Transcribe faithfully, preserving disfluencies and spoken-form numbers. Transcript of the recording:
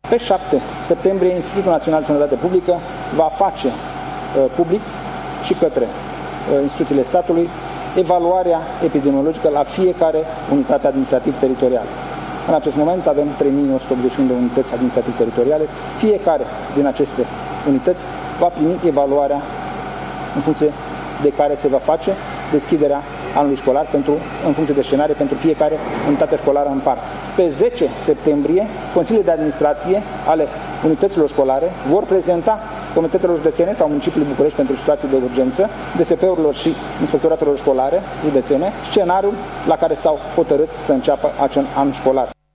Pe șapte septembrie, Institutul Național de Sănătate Publică va face uh, public și către uh, instituțiile statului evaluarea epidemiologică la fiecare unitate administrativ-teritorială. În acest moment avem trei mii o sută optzeci și unu de unități administrativ-teritoriale. Fiecare din aceste unități va primi evaluarea în funcție de care se va face deschiderea anului școlar pentru, în funcție de scenarii pentru fiecare unitate școlară în parte. Pe zece septembrie, consiliile de administrație ale unităților școlare vor prezenta comitetelor județene sau municipiului București pentru situații de urgență, D S P-urilor și inspectoratelor școlare județene, scenariul la care s-au hotărât să înceapă acel an școlar.